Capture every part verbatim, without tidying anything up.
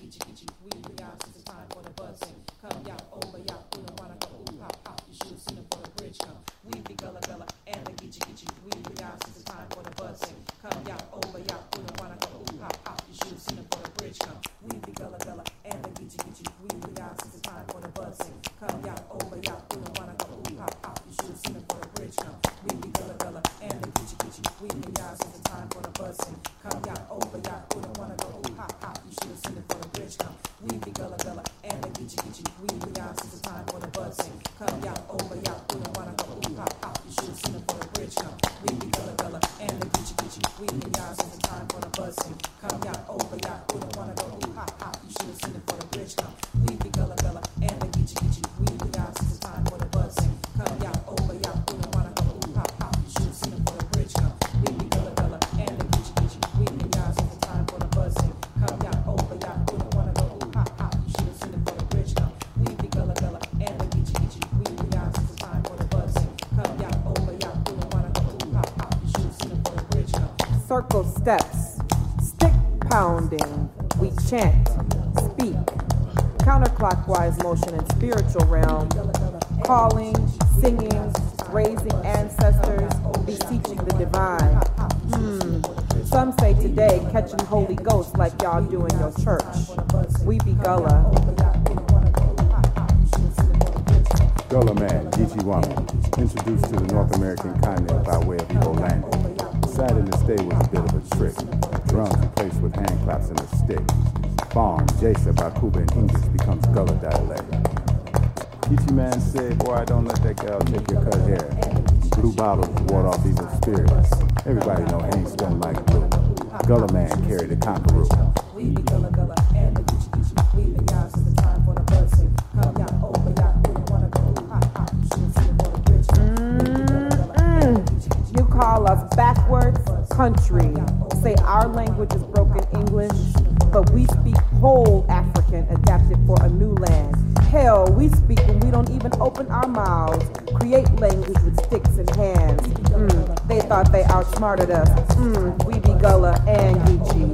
Geechee, Geechee, we the options, it's time for the buzzing. Come ya, over ya, we don't wanna go ooh, pop, pop. You should have seen it for the bridge come. We the Gullah Gullah and the Geechee, Geechee, we the options, it's time for the buzzing. Come ya, over ya, we don't wanna go ooh, pop, pop. You should have seen it for the bridge come. We the Gullah Gullah and the Geechee, Geechee, we the options, it's time for the buzzing. Come ya, over ya, we don't wanna go ooh, pop, pop. You should have seen it for the bridge come. We the Gullah Gullah and the Geechee, Geechee, we the options, it's time for the buzzing. Come ya, over ya, we don't wanna go ooh, pop, pop. You should have seen it for the bridge come. We the Gullah Gullah and the Geechee, Geechee, we the options, it's time for the buzzing. Come ya, over ya, we don't wanna go ooh, pop, pop. You should have seen it for the bridge come. We the Gullah Gullah and the Geechee, Geechee, we the options, it's time for the buzzing. Come ya, over ya, we don't wanna go ooh, pop, pop. You should have seen it for the bridge come. We the Gullah Gullah and the Geechee, Geechee, we the options, it's time for the buzzing. Come ya, over ya, we don't wanna go ooh, pop, pop. You should have seen it for the bridge come. We the Gullah Gullah and the Geechee, Geechee, we the options, it's time for the buzzing. Come ya, over ya, we don't wanna go ooh, pop, pop. You should have seen it for the bridge come. We the Gullah Gullah and the Geechee, Geechee, we the options, it's time for the buzzing. Come ya, over ya, we don't wanna go ooh, pop, pop. You should have seen it for the bridge come. Circle steps, stick pounding, we chant, speak, counterclockwise motion in spiritual realm, calling, singing, raising ancestors, beseeching the divine. Hmm. Some say today, catching Holy Ghost like y'all do in your church. We be Gullah. Gullah man, Geechee woman, introduced to the North American continent by way of Igbo landing. Decided to stay was a bit of a trick. Drums replaced with hand claps and a stick. Farm, Jasa, Bakuba, and English becomes Gullah dialect. Geechee man said, boy, don't let that gal take your cut hair. Blue bottles to ward off evil spirits. Everybody know ain't done like blue. Gullah man carried the conqueror. We be Gullah Gullah and the Geechee, Geechee, we the guys, it's the time for the buzzing. Come ya, over ya, we don't wanna go ooh, pop, pop. You should have seen it for the bridge come. You call us backwards country. Say our language is broken English, but we speak whole African adapted for a new land. Hell, we speak when we don't even open our mouths. Create language with sticks and hands. Mm, they thought they outsmarted us. Mm, we be Gullah and Geechee.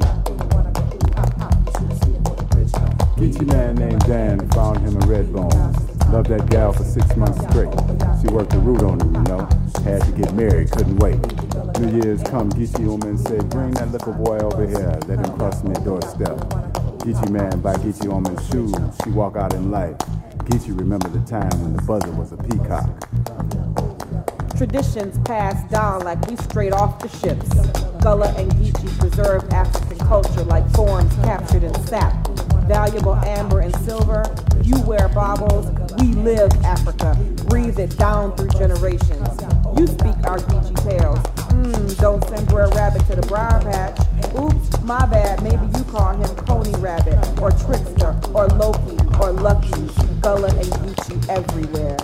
Geechee man named Dan found him a red bone. Loved that gal for six months straight. She worked the root on him, you know. Had to get married, couldn't wait. New Year's come, Geechee woman said, bring that little boy over here, let him cross my doorstep. Geechee man buy Geechee woman's shoes, she walk out in life. Geechee remember the time when the buzzer was a peacock. Traditions passed down like we straight off the ships. Gullah and Geechee preserved African culture like thorns captured in sap. Valuable amber and silver, you wear baubles, we live Africa. Breathe it down through generations. You speak our Geechee tales. Mmm, don't send Brer Rabbit to the briar patch. Oops, my bad, maybe you call him Coney Rabbit, or Trickster, or Loki, or Lucky. Gullah and Geechee everywhere.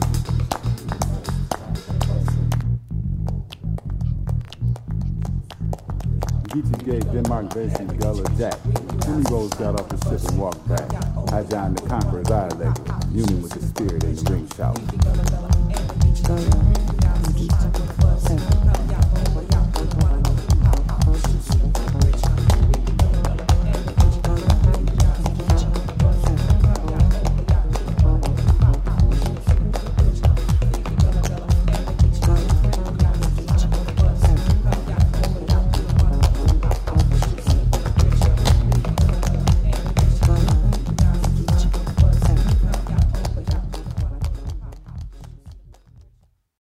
Geechee gave Denmark Basin Gullah Jack. Then he rose, got off the ship and walked back. I joined the conqueror's eye leg, union with the spirit in the ring shout. Gullah.